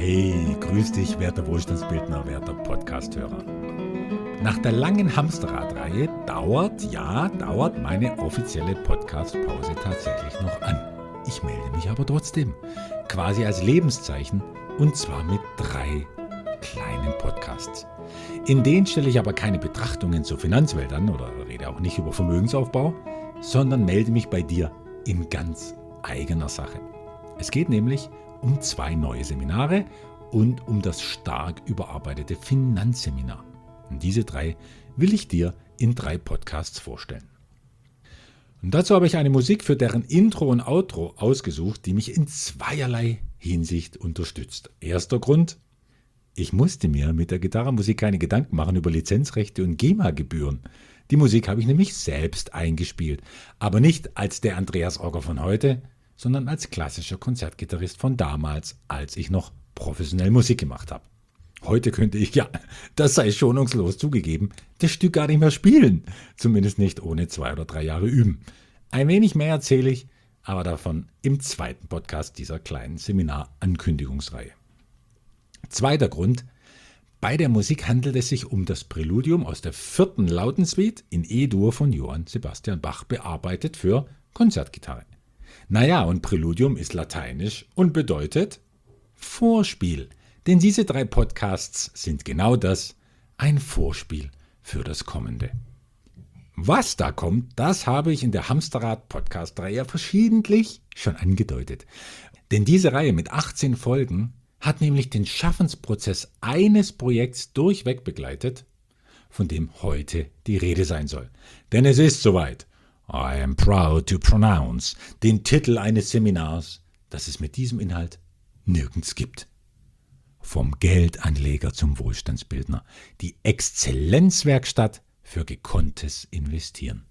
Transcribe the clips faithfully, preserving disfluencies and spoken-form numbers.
Hey, grüß dich, werter Wohlstandsbildner, werter Podcasthörer. Nach der langen Hamsterrad-Reihe dauert, ja, dauert meine offizielle Podcast-Pause tatsächlich noch an. Ich melde mich aber trotzdem, quasi als Lebenszeichen, und zwar mit drei kleinen Podcasts. In denen stelle ich aber keine Betrachtungen zur Finanzwelt an oder rede auch nicht über Vermögensaufbau, sondern melde mich bei dir in ganz eigener Sache. Es geht nämlich um zwei neue Seminare und um das stark überarbeitete Finanzseminar. Und diese drei will ich dir in drei Podcasts vorstellen. Und dazu habe ich eine Musik für deren Intro und Outro ausgesucht, die mich in zweierlei Hinsicht unterstützt. Erster Grund: Ich musste mir mit der Gitarrenmusik keine Gedanken machen über Lizenzrechte und GEMA-Gebühren. Die Musik habe ich nämlich selbst eingespielt, aber nicht als der Andreas Ogger von heute, sondern als klassischer Konzertgitarrist von damals, als ich noch professionell Musik gemacht habe. Heute könnte ich, ja, das sei schonungslos zugegeben, das Stück gar nicht mehr spielen, zumindest nicht ohne zwei oder drei Jahre üben. Ein wenig mehr erzähle ich, aber davon im zweiten Podcast dieser kleinen Seminar-Ankündigungsreihe. Zweiter Grund: Bei der Musik handelt es sich um das Präludium aus der vierten Lautensuite in E-Dur von Johann Sebastian Bach, bearbeitet für Konzertgitarre. Naja, und Präludium ist lateinisch und bedeutet Vorspiel. Denn diese drei Podcasts sind genau das, ein Vorspiel für das Kommende. Was da kommt, das habe ich in der Hamsterrad-Podcast-Reihe verschiedentlich schon angedeutet. Denn diese Reihe mit achtzehn Folgen hat nämlich den Schaffensprozess eines Projekts durchweg begleitet, von dem heute die Rede sein soll. Denn es ist soweit. I am proud to pronounce den Titel eines Seminars, das es mit diesem Inhalt nirgends gibt. Vom Geldanleger zum Wohlstandsbildner. Die Exzellenzwerkstatt für gekonntes Investieren.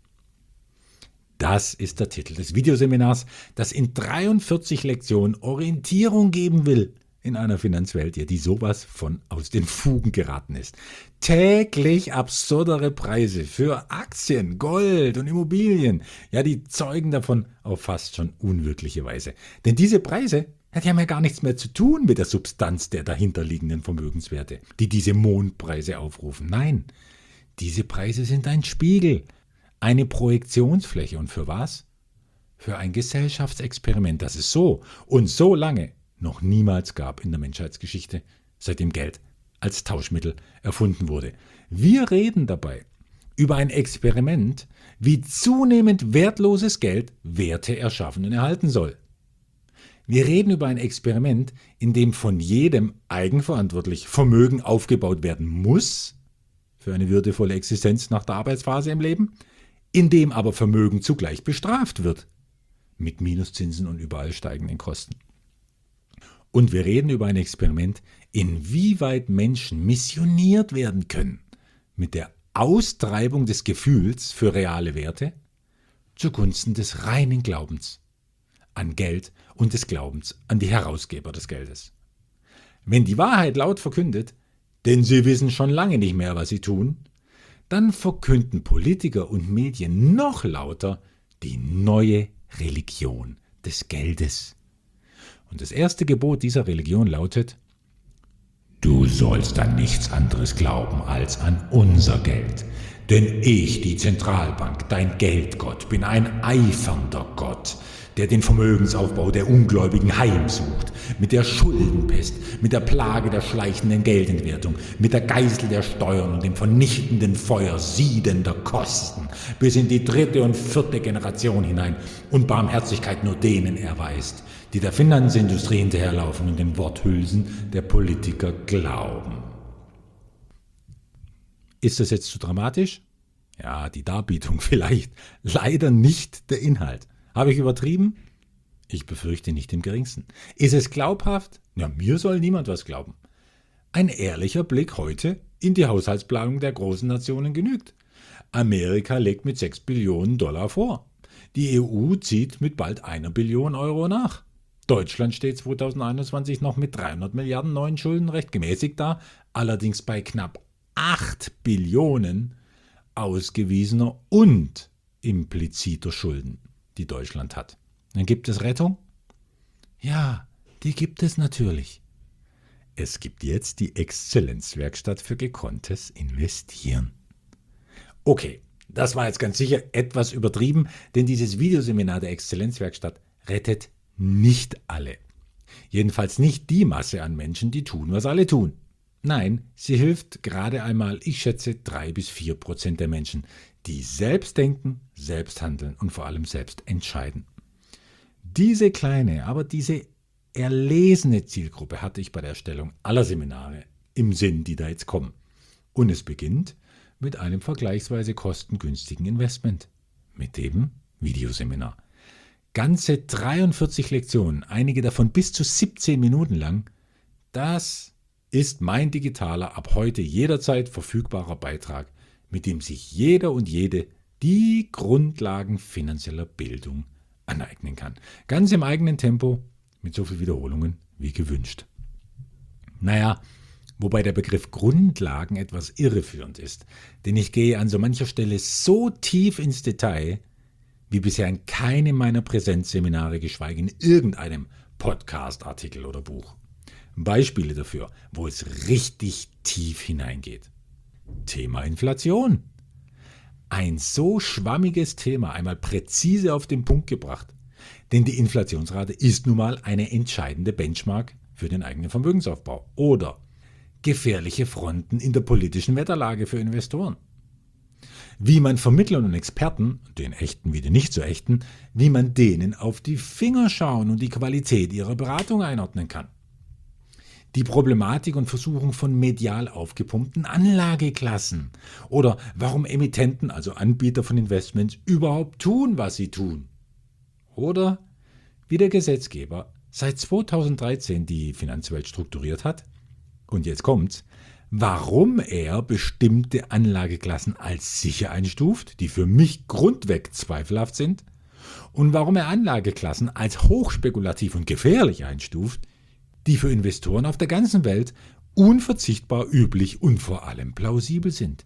Das ist der Titel des Videoseminars, das in dreiundvierzig Lektionen Orientierung geben will in einer Finanzwelt, ja, die sowas von aus den Fugen geraten ist. Täglich absurdere Preise für Aktien, Gold und Immobilien, ja, die zeugen davon auf fast schon unwirkliche Weise. Denn diese Preise, die haben ja gar nichts mehr zu tun mit der Substanz der dahinterliegenden Vermögenswerte, die diese Mondpreise aufrufen. Nein, diese Preise sind ein Spiegel, eine Projektionsfläche. Und für was? Für ein Gesellschaftsexperiment, das es so und so lange noch niemals gab in der Menschheitsgeschichte, seitdem Geld als Tauschmittel erfunden wurde. Wir reden dabei über ein Experiment, wie zunehmend wertloses Geld Werte erschaffen und erhalten soll. Wir reden über ein Experiment, in dem von jedem eigenverantwortlich Vermögen aufgebaut werden muss, für eine würdevolle Existenz nach der Arbeitsphase im Leben, in dem aber Vermögen zugleich bestraft wird, mit Minuszinsen und überall steigenden Kosten. Und wir reden über ein Experiment, inwieweit Menschen missioniert werden können mit der Austreibung des Gefühls für reale Werte zugunsten des reinen Glaubens an Geld und des Glaubens an die Herausgeber des Geldes. Wenn die Wahrheit laut verkündet, denn sie wissen schon lange nicht mehr, was sie tun, dann verkünden Politiker und Medien noch lauter die neue Religion des Geldes. Und das erste Gebot dieser Religion lautet: Du sollst an nichts anderes glauben als an unser Geld. Denn ich, die Zentralbank, dein Geldgott, bin ein eifernder Gott, der den Vermögensaufbau der Ungläubigen heimsucht, mit der Schuldenpest, mit der Plage der schleichenden Geldentwertung, mit der Geißel der Steuern und dem vernichtenden Feuer siedender Kosten, bis in die dritte und vierte Generation hinein und Barmherzigkeit nur denen erweist, die der Finanzindustrie hinterherlaufen und den Worthülsen der Politiker glauben. Ist das jetzt zu dramatisch? Ja, die Darbietung vielleicht, leider nicht der Inhalt. Habe ich übertrieben? Ich befürchte nicht im geringsten. Ist es glaubhaft? Ja, mir soll niemand was glauben. Ein ehrlicher Blick heute in die Haushaltsplanung der großen Nationen genügt. Amerika legt mit sechs Billionen Dollar vor. Die E U zieht mit bald einer Billion Euro nach. Deutschland steht zweitausendeinundzwanzig noch mit dreihundert Milliarden neuen Schulden recht gemäßigt da, allerdings bei knapp acht Billionen ausgewiesener und impliziter Schulden, die Deutschland hat. Dann gibt es Rettung? Ja, die gibt es natürlich. Es gibt jetzt die Exzellenzwerkstatt für gekonntes Investieren. Okay, das war jetzt ganz sicher etwas übertrieben, denn dieses Videoseminar der Exzellenzwerkstatt rettet nicht alle. Jedenfalls nicht die Masse an Menschen, die tun, was alle tun. Nein, sie hilft gerade einmal, ich schätze, drei bis vier Prozent der Menschen, die selbst denken, selbst handeln und vor allem selbst entscheiden. Diese kleine, aber diese erlesene Zielgruppe hatte ich bei der Erstellung aller Seminare im Sinn, die da jetzt kommen. Und es beginnt mit einem vergleichsweise kostengünstigen Investment, mit dem Videoseminar. Ganze dreiundvierzig Lektionen, einige davon bis zu siebzehn Minuten lang, das ist mein digitaler, ab heute jederzeit verfügbarer Beitrag, mit dem sich jeder und jede die Grundlagen finanzieller Bildung aneignen kann. Ganz im eigenen Tempo, mit so viel Wiederholungen wie gewünscht. Naja, wobei der Begriff Grundlagen etwas irreführend ist, denn ich gehe an so mancher Stelle so tief ins Detail, wie bisher in keinem meiner Präsenzseminare, geschweige in irgendeinem Podcast, Artikel oder Buch. Beispiele dafür, wo es richtig tief hineingeht. Thema Inflation. Ein so schwammiges Thema einmal präzise auf den Punkt gebracht, denn die Inflationsrate ist nun mal eine entscheidende Benchmark für den eigenen Vermögensaufbau. Oder gefährliche Fronten in der politischen Wetterlage für Investoren. Wie man Vermittlern und Experten, den echten wie den nicht so echten, wie man denen auf die Finger schauen und die Qualität ihrer Beratung einordnen kann. Die Problematik und Versuchung von medial aufgepumpten Anlageklassen oder warum Emittenten, also Anbieter von Investments, überhaupt tun, was sie tun. Oder wie der Gesetzgeber seit zweitausenddreizehn die Finanzwelt strukturiert hat. Und jetzt kommt's, warum er bestimmte Anlageklassen als sicher einstuft, die für mich grundweg zweifelhaft sind, und warum er Anlageklassen als hochspekulativ und gefährlich einstuft, die für Investoren auf der ganzen Welt unverzichtbar üblich und vor allem plausibel sind.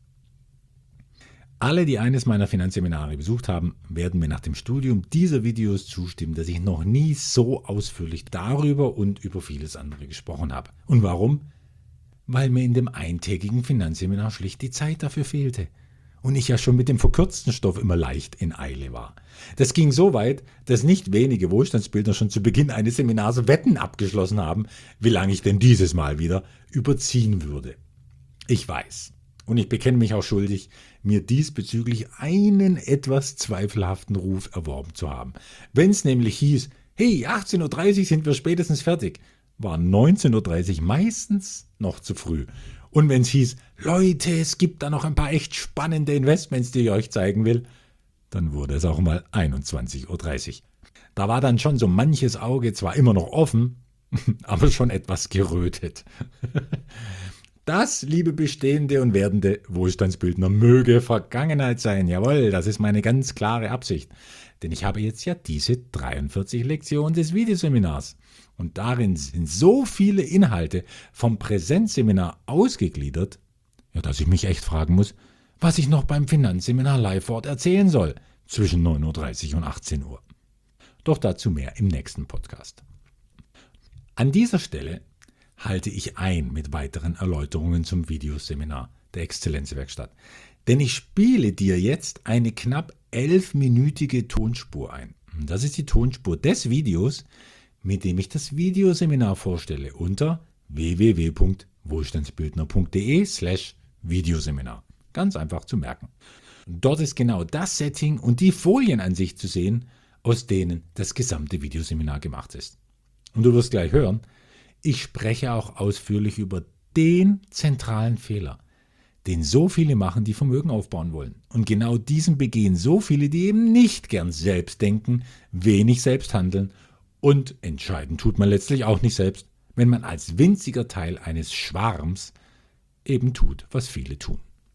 Alle, die eines meiner Finanzseminare besucht haben, werden mir nach dem Studium dieser Videos zustimmen, dass ich noch nie so ausführlich darüber und über vieles andere gesprochen habe. Und warum? Weil mir in dem eintägigen Finanzseminar schlicht die Zeit dafür fehlte. Und ich ja schon mit dem verkürzten Stoff immer leicht in Eile war. Das ging so weit, dass nicht wenige Wohlstandsbildner schon zu Beginn eines Seminars Wetten abgeschlossen haben, wie lange ich denn dieses Mal wieder überziehen würde. Ich weiß, und ich bekenne mich auch schuldig, mir diesbezüglich einen etwas zweifelhaften Ruf erworben zu haben. Wenn es nämlich hieß, hey, achtzehn Uhr dreißig sind wir spätestens fertig, war neunzehn Uhr dreißig meistens noch zu früh. Und wenn es hieß, Leute, es gibt da noch ein paar echt spannende Investments, die ich euch zeigen will, dann wurde es auch mal einundzwanzig Uhr dreißig. Da war dann schon so manches Auge zwar immer noch offen, aber schon etwas gerötet. Das, liebe bestehende und werdende Wohlstandsbildner, möge Vergangenheit sein. Jawohl, das ist meine ganz klare Absicht. Denn ich habe jetzt ja diese dreiundvierzig Lektionen des Videoseminars. Und darin sind so viele Inhalte vom Präsenzseminar ausgegliedert, ja, dass ich mich echt fragen muss, was ich noch beim Finanzseminar live vor Ort erzählen soll, zwischen neun Uhr dreißig und achtzehn Uhr. Doch dazu mehr im nächsten Podcast. An dieser Stelle halte ich ein mit weiteren Erläuterungen zum Videoseminar der Exzellenzwerkstatt. Denn ich spiele dir jetzt eine knapp elfminütige Tonspur ein. Das ist die Tonspur des Videos, mit dem ich das Videoseminar vorstelle unter w w w punkt wohlstandsbildner punkt d e slash Videoseminar. Ganz einfach zu merken. Dort ist genau das Setting und die Folienansicht zu sehen, aus denen das gesamte Videoseminar gemacht ist. Und du wirst gleich hören, ich spreche auch ausführlich über den zentralen Fehler, den so viele machen, die Vermögen aufbauen wollen. Und genau diesen begehen so viele, die eben nicht gern selbst denken, wenig selbst handeln und entscheiden tut man letztlich auch nicht selbst, wenn man als winziger Teil eines Schwarms eben tut, was viele tun.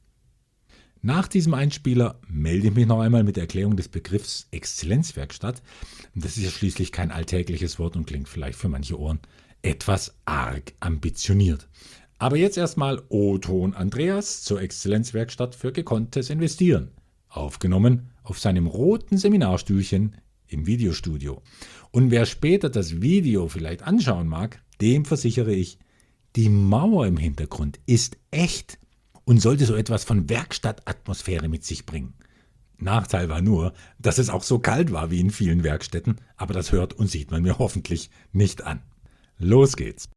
Nach diesem Einspieler melde ich mich noch einmal mit der Erklärung des Begriffs Exzellenzwerkstatt. Das ist ja schließlich kein alltägliches Wort und klingt vielleicht für manche Ohren etwas arg ambitioniert. Aber jetzt erstmal O-Ton Andreas zur Exzellenzwerkstatt für gekonntes Investieren. Aufgenommen auf seinem roten Seminarstühlchen im Videostudio. Und wer später das Video vielleicht anschauen mag, dem versichere ich, Die Mauer im Hintergrund ist echt und sollte so etwas von Werkstattatmosphäre mit sich bringen. Nachteil war nur, dass es auch so kalt war wie in vielen Werkstätten, aber das hört und sieht man mir hoffentlich nicht an. Los geht's!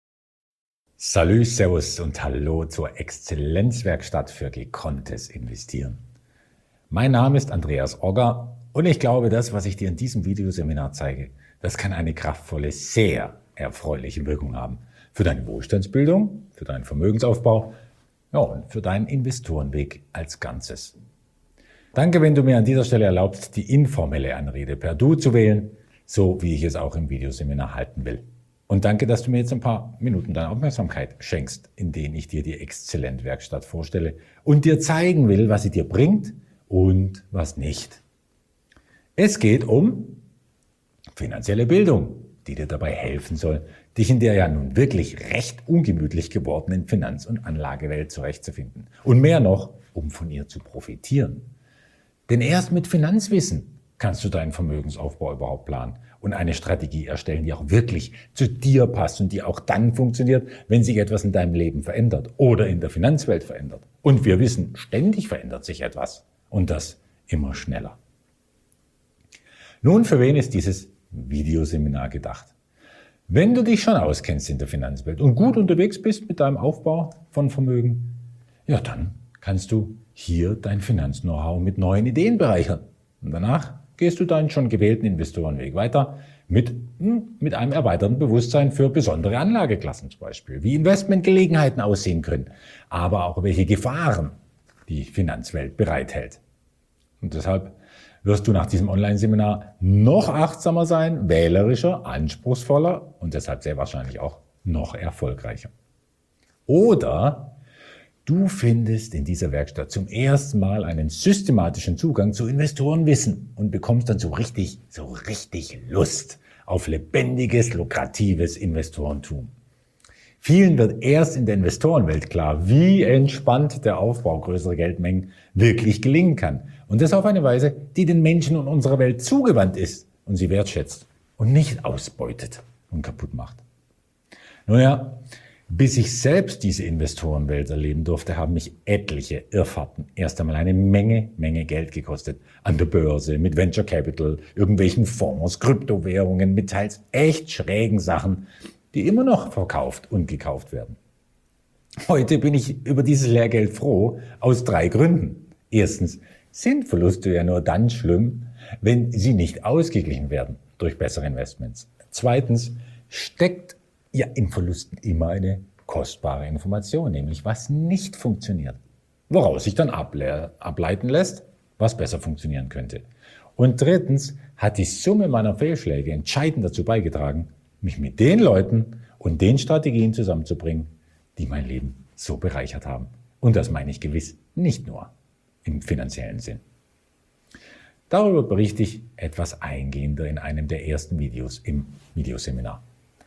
Salü, Servus und Hallo zur Exzellenzwerkstatt für gekonntes Investieren. Mein Name ist Andreas Ogger und ich glaube, das, was ich dir in diesem Videoseminar zeige, das kann eine kraftvolle, sehr erfreuliche Wirkung haben. Für deine Wohlstandsbildung, für deinen Vermögensaufbau, ja, und für deinen Investorenweg als Ganzes. Danke, wenn du mir an dieser Stelle erlaubst, die informelle Anrede per Du zu wählen, so wie ich es auch im Videoseminar halten will. Und danke, dass du mir jetzt ein paar Minuten deiner Aufmerksamkeit schenkst, in denen ich dir die Exzellent-Werkstatt vorstelle und dir zeigen will, was sie dir bringt und was nicht. Es geht um finanzielle Bildung, die dir dabei helfen soll, dich in der ja nun wirklich recht ungemütlich gewordenen Finanz- und Anlagewelt zurechtzufinden. Und mehr noch, um von ihr zu profitieren. Denn erst mit Finanzwissen kannst du deinen Vermögensaufbau überhaupt planen und eine Strategie erstellen, die auch wirklich zu dir passt und die auch dann funktioniert, wenn sich etwas in deinem Leben verändert oder in der Finanzwelt verändert. Und wir wissen, ständig verändert sich etwas und das immer schneller. Nun, für wen ist dieses Videoseminar gedacht? Wenn du dich schon auskennst in der Finanzwelt und gut unterwegs bist mit deinem Aufbau von Vermögen, ja, dann kannst du hier dein Finanz-Know-how mit neuen Ideen bereichern. Und danach gehst du deinen schon gewählten Investorenweg weiter mit, mit einem erweiterten Bewusstsein für besondere Anlageklassen zum Beispiel, wie Investmentgelegenheiten aussehen können, aber auch welche Gefahren die Finanzwelt bereithält. Und deshalb wirst du nach diesem Online-Seminar noch achtsamer sein, wählerischer, anspruchsvoller und deshalb sehr wahrscheinlich auch noch erfolgreicher. Oder du findest in dieser Werkstatt zum ersten Mal einen systematischen Zugang zu Investorenwissen und bekommst dann so richtig, so richtig Lust auf lebendiges, lukratives Investorentum. Vielen wird erst in der Investorenwelt klar, wie entspannt der Aufbau größerer Geldmengen wirklich gelingen kann. Und das auf eine Weise, die den Menschen und unserer Welt zugewandt ist und sie wertschätzt und nicht ausbeutet und kaputt macht. Nun ja, bis ich selbst diese Investorenwelt erleben durfte, haben mich etliche Irrfahrten erst einmal eine Menge, Menge Geld gekostet. An der Börse, mit Venture Capital, irgendwelchen Fonds, Kryptowährungen, mit teils echt schrägen Sachen, die immer noch verkauft und gekauft werden. Heute bin ich über dieses Lehrgeld froh, aus drei Gründen. Erstens sind Verluste ja nur dann schlimm, wenn sie nicht ausgeglichen werden durch bessere Investments. Zweitens steckt ja in Verlusten immer eine kostbare Information, nämlich was nicht funktioniert, woraus sich dann able- ableiten lässt, was besser funktionieren könnte. Und drittens hat die Summe meiner Fehlschläge entscheidend dazu beigetragen, mich mit den Leuten und den Strategien zusammenzubringen, die mein Leben so bereichert haben. Und das meine ich gewiss nicht nur im finanziellen Sinn. Darüber berichte ich etwas eingehender in einem der ersten Videos im Videoseminar.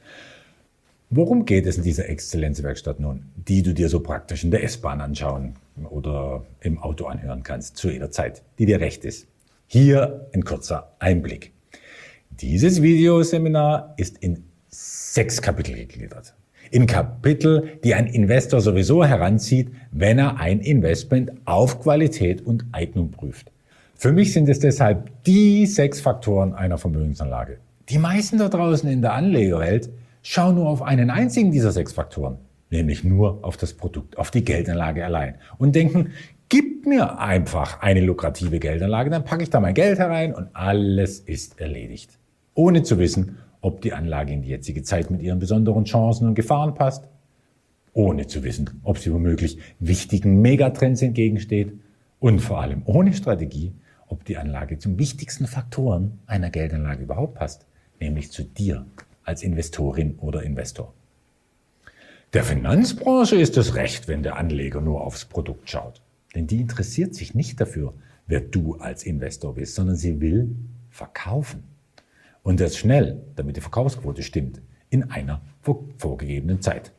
Worum geht es in dieser Exzellenzwerkstatt nun, die du dir so praktisch in der S-Bahn anschauen oder im Auto anhören kannst, zu jeder Zeit, die dir recht ist? Hier ein kurzer Einblick. Dieses Videoseminar ist in sechs Kapitel gegliedert. In Kapitel, die ein Investor sowieso heranzieht, wenn er ein Investment auf Qualität und Eignung prüft. Für mich sind es deshalb die sechs Faktoren einer Vermögensanlage. Die meisten da draußen in der Anlegerwelt schauen nur auf einen einzigen dieser sechs Faktoren, nämlich nur auf das Produkt, auf die Geldanlage allein und denken, gib mir einfach eine lukrative Geldanlage, dann packe ich da mein Geld herein und alles ist erledigt. Ohne zu wissen, ob die Anlage in die jetzige Zeit mit ihren besonderen Chancen und Gefahren passt, ohne zu wissen, ob sie womöglich wichtigen Megatrends entgegensteht und vor allem ohne Strategie, ob die Anlage zum wichtigsten Faktoren einer Geldanlage überhaupt passt, nämlich zu dir als Investorin oder Investor. Der Finanzbranche ist es recht, wenn der Anleger nur aufs Produkt schaut, denn die interessiert sich nicht dafür, wer du als Investor bist, sondern sie will verkaufen. Und das schnell, damit die Verkaufsquote stimmt, in einer vorgegebenen Zeit.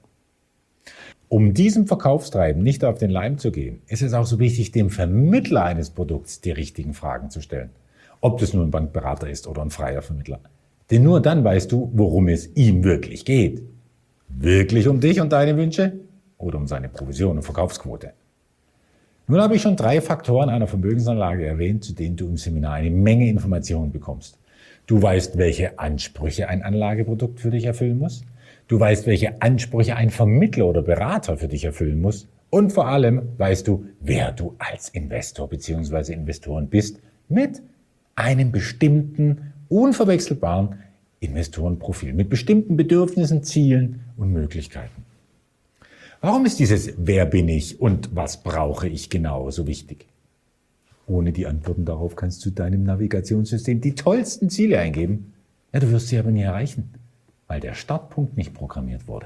Um diesem Verkaufstreiben nicht auf den Leim zu gehen, ist es auch so wichtig, dem Vermittler eines Produkts die richtigen Fragen zu stellen. Ob das nur ein Bankberater ist oder ein freier Vermittler. Denn nur dann weißt du, worum es ihm wirklich geht. wirklich um dich und deine Wünsche oder um seine Provision und Verkaufsquote? Nun habe ich schon drei Faktoren einer Vermögensanlage erwähnt, zu denen du im Seminar eine Menge Informationen bekommst. Du weißt, welche Ansprüche ein Anlageprodukt für dich erfüllen muss. Du weißt, welche Ansprüche ein Vermittler oder Berater für dich erfüllen muss. Und vor allem weißt du, wer du als Investor bzw. Investoren bist mit einem bestimmten, unverwechselbaren Investorenprofil, mit bestimmten Bedürfnissen, Zielen und Möglichkeiten. Warum ist dieses Wer bin ich und was brauche ich genau so wichtig? Ohne die Antworten darauf kannst du deinem Navigationssystem die tollsten Ziele eingeben. Ja, du wirst sie aber nie erreichen, weil der Startpunkt nicht programmiert wurde.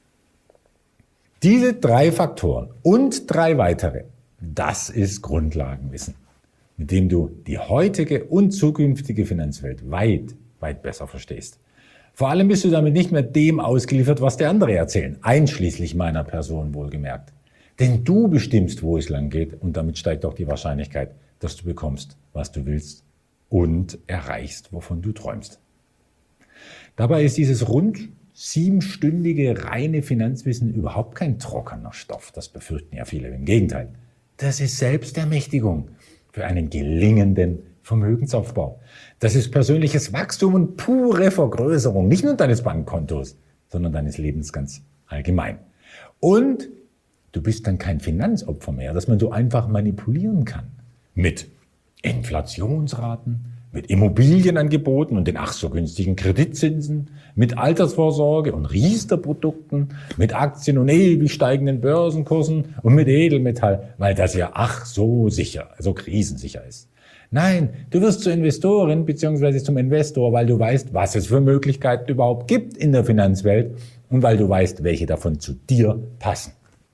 Diese drei Faktoren und drei weitere, das ist Grundlagenwissen, mit dem du die heutige und zukünftige Finanzwelt weit, weit besser verstehst. Vor allem bist du damit nicht mehr dem ausgeliefert, was dir andere erzählen, einschließlich meiner Person wohlgemerkt. Denn du bestimmst, wo es lang geht und damit steigt auch die Wahrscheinlichkeit, dass du bekommst, was du willst und erreichst, wovon du träumst. Dabei ist dieses rund siebenstündige reine Finanzwissen überhaupt kein trockener Stoff. Das befürchten ja viele. Im Gegenteil, das ist Selbstermächtigung für einen gelingenden Vermögensaufbau. Das ist persönliches Wachstum und pure Vergrößerung, nicht nur deines Bankkontos, sondern deines Lebens ganz allgemein. Und du bist dann kein Finanzopfer mehr, das man so einfach manipulieren kann. Mit Inflationsraten, mit Immobilienangeboten und den ach so günstigen Kreditzinsen, mit Altersvorsorge und Riester-Produkten, mit Aktien und ewig steigenden Börsenkursen und mit Edelmetall, weil das ja ach so sicher, so krisensicher ist. Nein, du wirst zur Investorin bzw. zum Investor, weil du weißt, was es für Möglichkeiten überhaupt gibt in der Finanzwelt und weil du weißt, welche davon zu dir passen.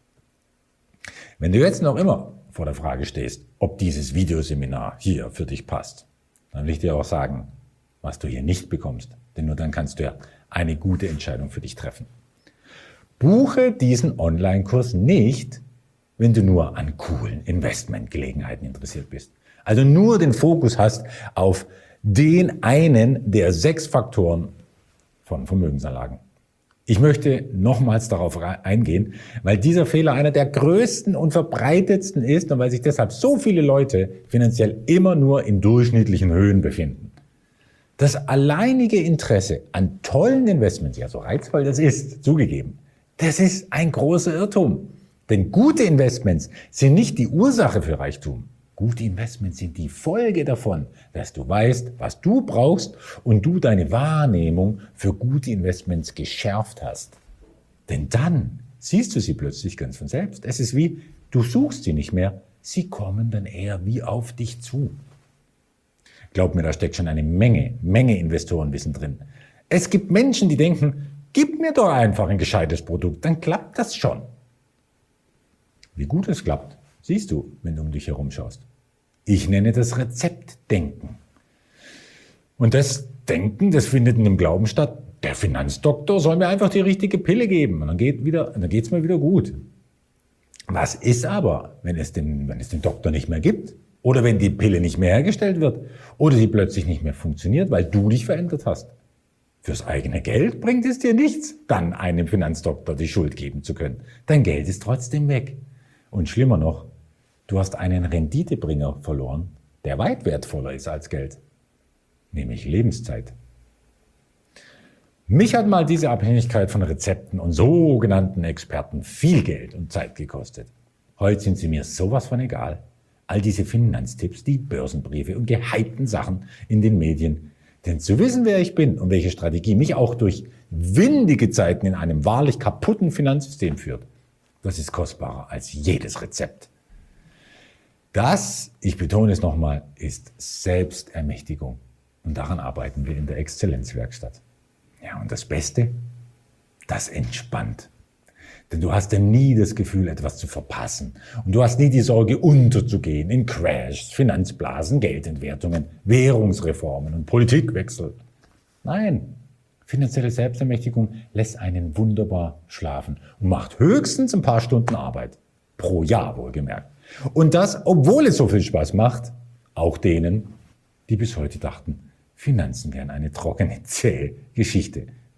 Wenn du jetzt noch immer vor der Frage stehst, ob dieses Videoseminar hier für dich passt, dann will ich dir auch sagen, was du hier nicht bekommst, denn nur dann kannst du ja eine gute Entscheidung für dich treffen. Buche diesen Online-Kurs nicht, wenn du nur an coolen Investmentgelegenheiten interessiert bist. Also nur den Fokus hast auf den einen der sechs Faktoren von Vermögensanlagen. Ich möchte nochmals darauf eingehen, weil dieser Fehler einer der größten und verbreitetsten ist und weil sich deshalb so viele Leute finanziell immer nur in durchschnittlichen Höhen befinden. Das alleinige Interesse an tollen Investments, ja so reizvoll das ist, zugegeben, das ist ein großer Irrtum. Denn gute Investments sind nicht die Ursache für Reichtum. Gute Investments sind die Folge davon, dass du weißt, was du brauchst und du deine Wahrnehmung für gute Investments geschärft hast. Denn dann siehst du sie plötzlich ganz von selbst. Es ist wie, du suchst sie nicht mehr, sie kommen dann eher wie auf dich zu. Glaub mir, da steckt schon eine Menge, Menge Investorenwissen drin. Es gibt Menschen, die denken, gib mir doch einfach ein gescheites Produkt, dann klappt das schon. Wie gut es klappt, siehst du, wenn du um dich herum schaust. Ich nenne das Rezeptdenken. Und das Denken, das findet in dem Glauben statt, der Finanzdoktor soll mir einfach die richtige Pille geben und dann geht wieder, dann geht's mir wieder gut. Was ist aber, wenn es den, wenn es den Doktor nicht mehr gibt? Oder wenn die Pille nicht mehr hergestellt wird? Oder sie plötzlich nicht mehr funktioniert, weil du dich verändert hast? Fürs eigene Geld bringt es dir nichts, dann einem Finanzdoktor die Schuld geben zu können. Dein Geld ist trotzdem weg. Und schlimmer noch, du hast einen Renditebringer verloren, der weit wertvoller ist als Geld, nämlich Lebenszeit. Mich hat mal diese Abhängigkeit von Rezepten und sogenannten Experten viel Geld und Zeit gekostet. Heute sind sie mir sowas von egal. All diese Finanztipps, die Börsenbriefe und gehypten Sachen in den Medien. Denn zu wissen, wer ich bin und welche Strategie mich auch durch windige Zeiten in einem wahrlich kaputten Finanzsystem führt, das ist kostbarer als jedes Rezept. Das, ich betone es nochmal, ist Selbstermächtigung. Und daran arbeiten wir in der Exzellenzwerkstatt. Ja, und das Beste, das entspannt. Denn du hast ja nie das Gefühl, etwas zu verpassen. Und du hast nie die Sorge, unterzugehen in Crashs, Finanzblasen, Geldentwertungen, Währungsreformen und Politikwechsel. Nein, finanzielle Selbstermächtigung lässt einen wunderbar schlafen und macht höchstens ein paar Stunden Arbeit. Pro Jahr wohlgemerkt. Und das, obwohl es so viel Spaß macht, auch denen, die bis heute dachten, Finanzen wären eine trockene, zähe Geschichte.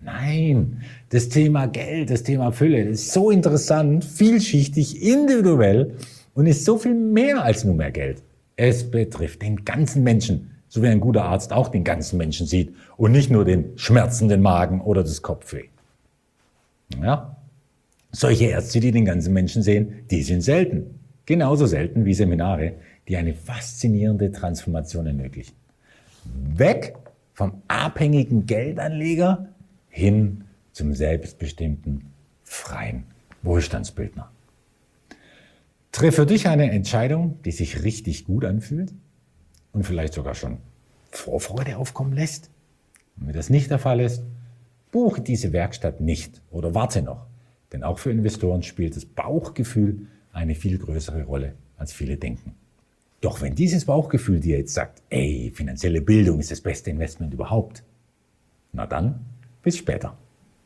Nein, das Thema Geld, das Thema Fülle, das ist so interessant, vielschichtig, individuell und ist so viel mehr als nur mehr Geld. Es betrifft den ganzen Menschen, so wie ein guter Arzt auch den ganzen Menschen sieht und nicht nur den schmerzenden Magen oder das Kopfweh. Ja, solche Ärzte, die den ganzen Menschen sehen, die sind selten. Genauso selten wie Seminare, die eine faszinierende Transformation ermöglichen. Weg vom abhängigen Geldanleger hin zum selbstbestimmten, freien Wohlstandsbildner. Triff für dich eine Entscheidung, die sich richtig gut anfühlt und vielleicht sogar schon Vorfreude aufkommen lässt. Und wenn das nicht der Fall ist, buche diese Werkstatt nicht oder warte noch. Denn auch für Investoren spielt das Bauchgefühl eine viel größere Rolle, als viele denken. Doch wenn dieses Bauchgefühl dir jetzt sagt, ey, finanzielle Bildung ist das beste Investment überhaupt, na dann, bis später.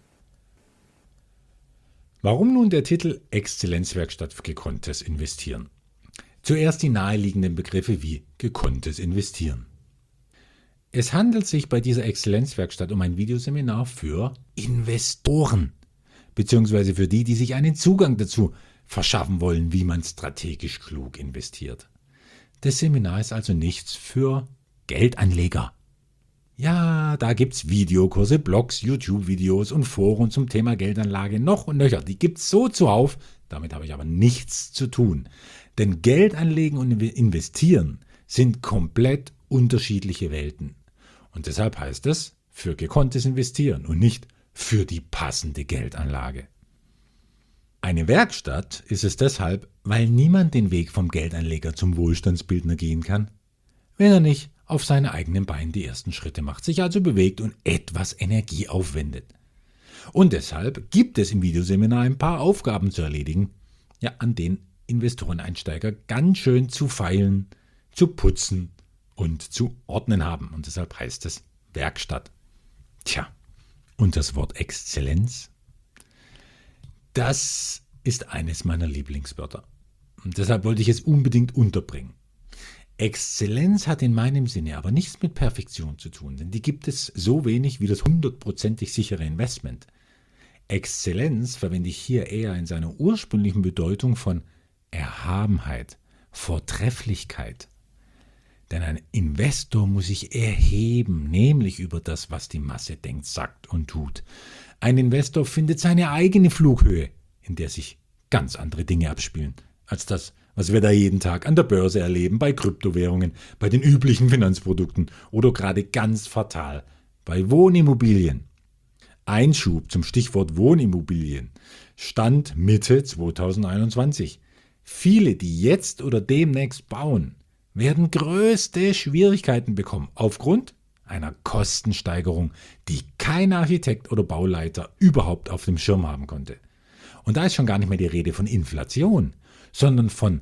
Warum nun der Titel Exzellenzwerkstatt für gekonntes Investieren? Zuerst die naheliegenden Begriffe wie gekonntes Investieren. Es handelt sich bei dieser Exzellenzwerkstatt um ein Videoseminar für Investoren, beziehungsweise für die, die sich einen Zugang dazu verschaffen wollen, wie man strategisch klug investiert. Das Seminar ist also nichts für Geldanleger. Ja, da gibt's Videokurse, Blogs, YouTube-Videos und Foren zum Thema Geldanlage noch und nöcher. Die gibt's so zuhauf, damit habe ich aber nichts zu tun. Denn Geld anlegen und investieren sind komplett unterschiedliche Welten. Und deshalb heißt es für gekonntes Investieren und nicht für die passende Geldanlage. Eine Werkstatt ist es deshalb, weil niemand den Weg vom Geldanleger zum Wohlstandsbildner gehen kann, wenn er nicht auf seine eigenen Beine die ersten Schritte macht, sich also bewegt und etwas Energie aufwendet. Und deshalb gibt es im Videoseminar ein paar Aufgaben zu erledigen, ja, an denen Investoreneinsteiger ganz schön zu feilen, zu putzen und zu ordnen haben. Und deshalb heißt es Werkstatt. Tja, und das Wort Exzellenz? Das ist eines meiner Lieblingswörter. Und deshalb wollte ich es unbedingt unterbringen. Exzellenz hat in meinem Sinne aber nichts mit Perfektion zu tun, denn die gibt es so wenig wie das hundertprozentig sichere Investment. Exzellenz verwende ich hier eher in seiner ursprünglichen Bedeutung von Erhabenheit, Vortrefflichkeit. Denn ein Investor muss sich erheben, nämlich über das, was die Masse denkt, sagt und tut. Ein Investor findet seine eigene Flughöhe, in der sich ganz andere Dinge abspielen, als das, was wir da jeden Tag an der Börse erleben, bei Kryptowährungen, bei den üblichen Finanzprodukten oder gerade ganz fatal bei Wohnimmobilien. Einschub zum Stichwort Wohnimmobilien. Stand Mitte zweitausendeinundzwanzig. Viele, die jetzt oder demnächst bauen, werden größte Schwierigkeiten bekommen aufgrund einer Kostensteigerung, die kein Architekt oder Bauleiter überhaupt auf dem Schirm haben konnte. Und da ist schon gar nicht mehr die Rede von Inflation, sondern von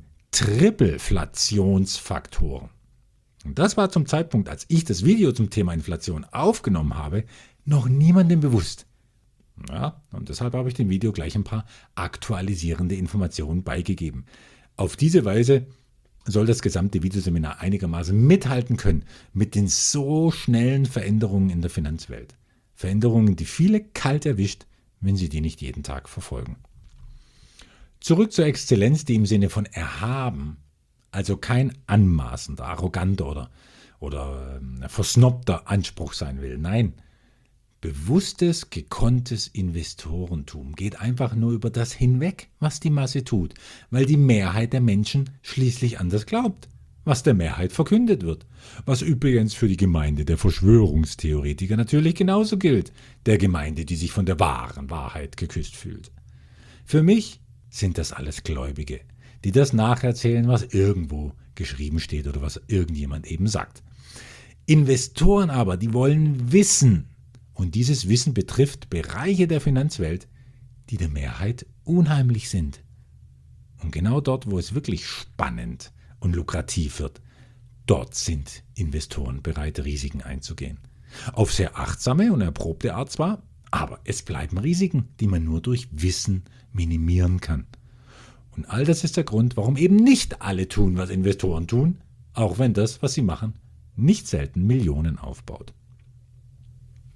Tripleflationsfaktoren. Und das war zum Zeitpunkt, als ich das Video zum Thema Inflation aufgenommen habe, noch niemandem bewusst. Ja, und deshalb habe ich dem Video gleich ein paar aktualisierende Informationen beigegeben. Auf diese Weise soll das gesamte Videoseminar einigermaßen mithalten können mit den so schnellen Veränderungen in der Finanzwelt. Veränderungen, die viele kalt erwischt, wenn sie die nicht jeden Tag verfolgen. Zurück zur Exzellenz, die im Sinne von erhaben, also kein anmaßender, arroganter oder, oder äh, versnobter Anspruch sein will. Nein, bewusstes, gekonntes Investorentum geht einfach nur über das hinweg, was die Masse tut, weil die Mehrheit der Menschen schließlich anders glaubt, was der Mehrheit verkündet wird. Was übrigens für die Gemeinde der Verschwörungstheoretiker natürlich genauso gilt, der Gemeinde, die sich von der wahren Wahrheit geküsst fühlt. Für mich sind das alles Gläubige, die das nacherzählen, was irgendwo geschrieben steht oder was irgendjemand eben sagt. Investoren aber, die wollen wissen, und dieses Wissen betrifft Bereiche der Finanzwelt, die der Mehrheit unheimlich sind. Und genau dort, wo es wirklich spannend und lukrativ wird, dort sind Investoren bereit, Risiken einzugehen. Auf sehr achtsame und erprobte Art zwar, aber es bleiben Risiken, die man nur durch Wissen minimieren kann. Und all das ist der Grund, warum eben nicht alle tun, was Investoren tun, auch wenn das, was sie machen, nicht selten Millionen aufbaut.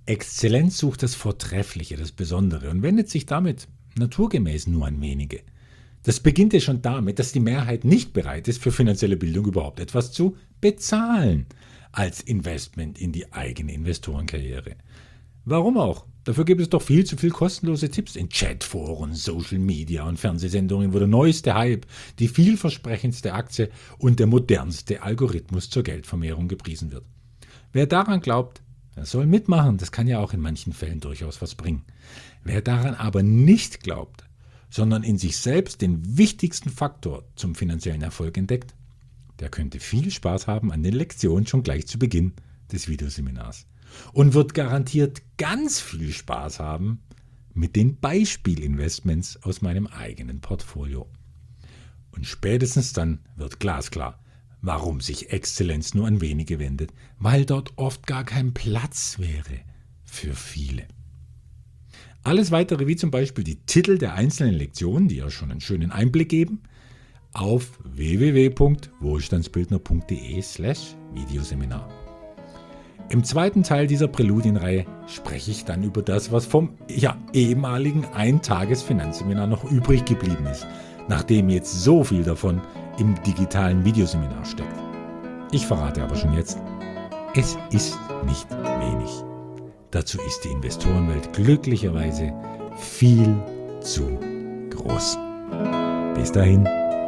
Exzellenz sucht das Vortreffliche, das Besondere und wendet sich damit naturgemäß nur an wenige. Das beginnt ja schon damit, dass die Mehrheit nicht bereit ist, für finanzielle Bildung überhaupt etwas zu bezahlen als Investment in die eigene Investorenkarriere. Warum auch? Dafür gibt es doch viel zu viel kostenlose Tipps in Chatforen, Social Media und Fernsehsendungen, wo der neueste Hype, die vielversprechendste Aktie und der modernste Algorithmus zur Geldvermehrung gepriesen wird. Wer daran glaubt, er soll mitmachen, das kann ja auch in manchen Fällen durchaus was bringen. Wer daran aber nicht glaubt, sondern in sich selbst den wichtigsten Faktor zum finanziellen Erfolg entdeckt, der könnte viel Spaß haben an den Lektionen schon gleich zu Beginn des Videoseminars und wird garantiert ganz viel Spaß haben mit den Beispielinvestments aus meinem eigenen Portfolio. Und spätestens dann wird glasklar, warum sich Exzellenz nur an wenige wendet, weil dort oft gar kein Platz wäre für viele. Alles Weitere, wie zum Beispiel die Titel der einzelnen Lektionen, die ja schon einen schönen Einblick geben, auf w w w punkt wohlstandsbildner punkt d e slash Videoseminar. Im zweiten Teil dieser Präludienreihe spreche ich dann über das, was vom ja, ehemaligen Eintages-Finanzseminar noch übrig geblieben ist, nachdem jetzt so viel davon im digitalen Videoseminar steckt. Ich verrate aber schon jetzt, es ist nicht wenig. Dazu ist die Investorenwelt glücklicherweise viel zu groß. Bis dahin.